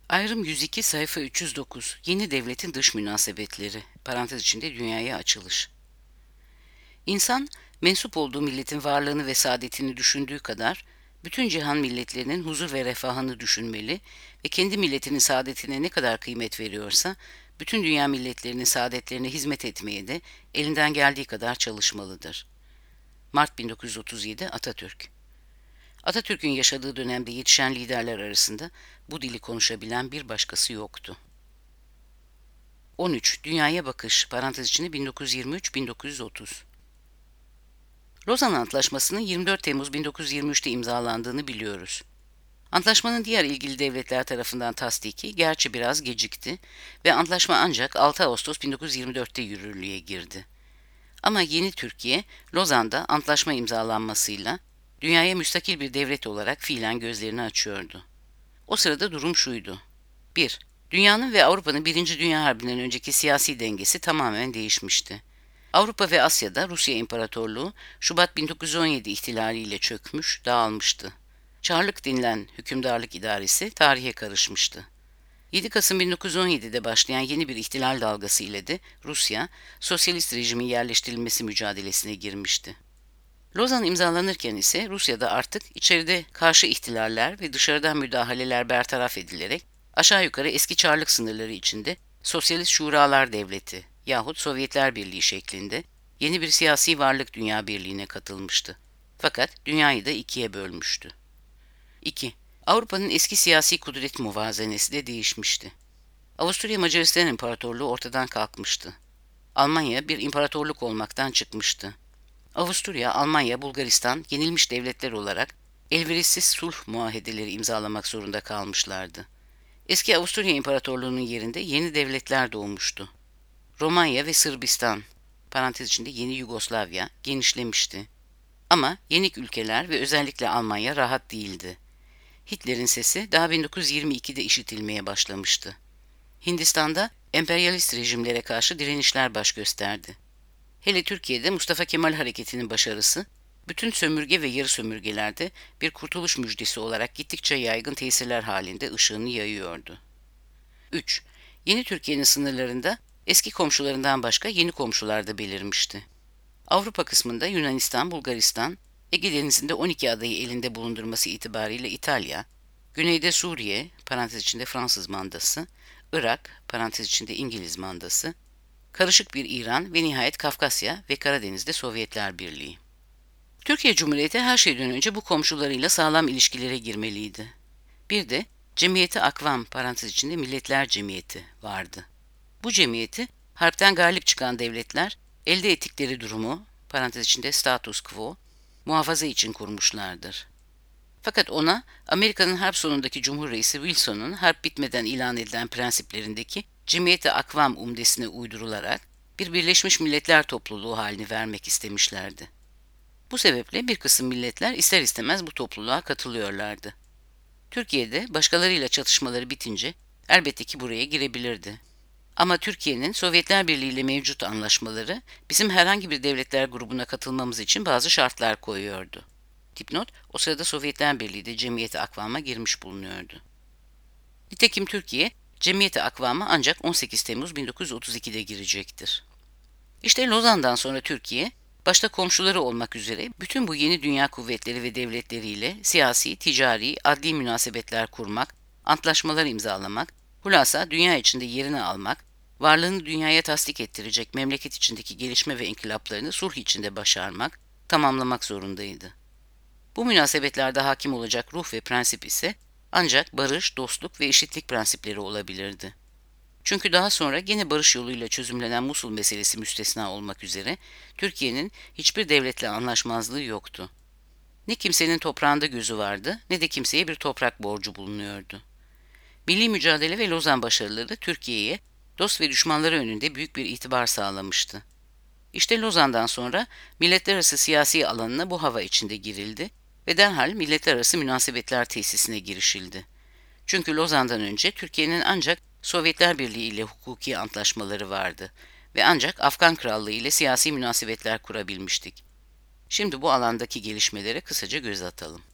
Ayrım 102 sayfa 309 Yeni devletin dış münasebetleri parantez içinde dünyaya açılış. İnsan, mensup olduğu milletin varlığını ve saadetini düşündüğü kadar, bütün cihan milletlerinin huzur ve refahını düşünmeli ve kendi milletinin saadetine ne kadar kıymet veriyorsa, bütün dünya milletlerinin saadetlerine hizmet etmeye de elinden geldiği kadar çalışmalıdır. Mart 1937 Atatürk. Atatürk'ün yaşadığı dönemde yetişen liderler arasında bu dili konuşabilen bir başkası yoktu. 13. Dünyaya bakış parantez içinde 1923-1930. Lozan Antlaşması'nın 24 Temmuz 1923'te imzalandığını biliyoruz. Antlaşmanın diğer ilgili devletler tarafından tasdiki gerçi biraz gecikti ve antlaşma ancak 6 Ağustos 1924'te yürürlüğe girdi. Ama yeni Türkiye, Lozan'da antlaşma imzalanmasıyla dünyaya müstakil bir devlet olarak fiilen gözlerini açıyordu. O sırada durum şuydu. 1. Dünyanın ve Avrupa'nın 1. Dünya Harbi'nden önceki siyasi dengesi tamamen değişmişti. Avrupa ve Asya'da Rusya İmparatorluğu Şubat 1917 ihtilaliyle çökmüş, dağılmıştı. Çarlık denilen hükümdarlık idaresi tarihe karışmıştı. 7 Kasım 1917'de başlayan yeni bir ihtilal dalgası ile de Rusya, sosyalist rejimin yerleştirilmesi mücadelesine girmişti. Lozan imzalanırken ise Rusya'da artık içeride karşı ihtilaller ve dışarıdan müdahaleler bertaraf edilerek aşağı yukarı eski Çarlık sınırları içinde Sosyalist Şuralar Devleti yahut Sovyetler Birliği şeklinde yeni bir siyasi varlık dünya birliğine katılmıştı. Fakat dünyayı da ikiye bölmüştü. 2. Avrupa'nın eski siyasi kudret muvazenesi de değişmişti. Avusturya Macaristan İmparatorluğu ortadan kalkmıştı. Almanya bir imparatorluk olmaktan çıkmıştı. Avusturya, Almanya, Bulgaristan yenilmiş devletler olarak elverişsiz sulh muahedeleri imzalamak zorunda kalmışlardı. Eski Avusturya İmparatorluğu'nun yerinde yeni devletler doğmuştu. Romanya ve Sırbistan, parantez içinde yeni Yugoslavya, genişlemişti. Ama yenik ülkeler ve özellikle Almanya rahat değildi. Hitler'in sesi daha 1922'de işitilmeye başlamıştı. Hindistan'da emperyalist rejimlere karşı direnişler baş gösterdi. Hele Türkiye'de Mustafa Kemal Hareketi'nin başarısı, bütün sömürge ve yarı sömürgelerde bir kurtuluş müjdesi olarak gittikçe yaygın tesirler halinde ışığını yayıyordu. 3. Yeni Türkiye'nin sınırlarında eski komşularından başka yeni komşular da belirmişti. Avrupa kısmında Yunanistan, Bulgaristan, Ege Denizi'nde 12 adayı elinde bulundurması itibariyle İtalya, güneyde Suriye, parantez içinde Fransız mandası, Irak, parantez içinde İngiliz mandası, karışık bir İran ve nihayet Kafkasya ve Karadeniz'de Sovyetler Birliği. Türkiye Cumhuriyeti her şeyden önce bu komşularıyla sağlam ilişkilere girmeliydi. Bir de Cemiyeti Akvam parantez içinde Milletler Cemiyeti vardı. Bu cemiyeti harpten galip çıkan devletler elde ettikleri durumu parantez içinde status quo muhafaza için kurmuşlardır. Fakat ona Amerika'nın harp sonundaki Cumhur Reisi Wilson'un harp bitmeden ilan edilen prensiplerindeki Cemiyeti Akvam umdesine uydurularak bir Birleşmiş Milletler topluluğu halini vermek istemişlerdi. Bu sebeple bir kısım milletler ister istemez bu topluluğa katılıyorlardı. Türkiye'de başkalarıyla çatışmaları bitince elbette ki buraya girebilirdi. Ama Türkiye'nin Sovyetler Birliği ile mevcut anlaşmaları bizim herhangi bir devletler grubuna katılmamız için bazı şartlar koyuyordu. Dipnot, o sırada Sovyetler Birliği de Cemiyeti Akvam'a girmiş bulunuyordu. Nitekim Türkiye, Cemiyeti Akvam'a ancak 18 Temmuz 1932'de girecektir. İşte Lozan'dan sonra Türkiye, başta komşuları olmak üzere bütün bu yeni dünya kuvvetleri ve devletleriyle siyasi, ticari, adli münasebetler kurmak, antlaşmalar imzalamak, hulasa dünya içinde yerini almak, varlığını dünyaya tasdik ettirecek memleket içindeki gelişme ve inkılaplarını sulh içinde başarmak, tamamlamak zorundaydı. Bu münasebetlerde hakim olacak ruh ve prensip ise ancak barış, dostluk ve eşitlik prensipleri olabilirdi. Çünkü daha sonra gene barış yoluyla çözümlenen Musul meselesi müstesna olmak üzere Türkiye'nin hiçbir devletle anlaşmazlığı yoktu. Ne kimsenin toprağında gözü vardı ne de kimseye bir toprak borcu bulunuyordu. Milli mücadele ve Lozan başarıları Türkiye'ye dost ve düşmanları önünde büyük bir itibar sağlamıştı. İşte Lozan'dan sonra milletler arası siyasi alanına bu hava içinde girildi ve derhal milletler arası münasebetler tesisine girişildi. Çünkü Lozan'dan önce Türkiye'nin ancak Sovyetler Birliği ile hukuki antlaşmaları vardı ve ancak Afgan Krallığı ile siyasi münasebetler kurabilmiştik. Şimdi bu alandaki gelişmelere kısaca göz atalım.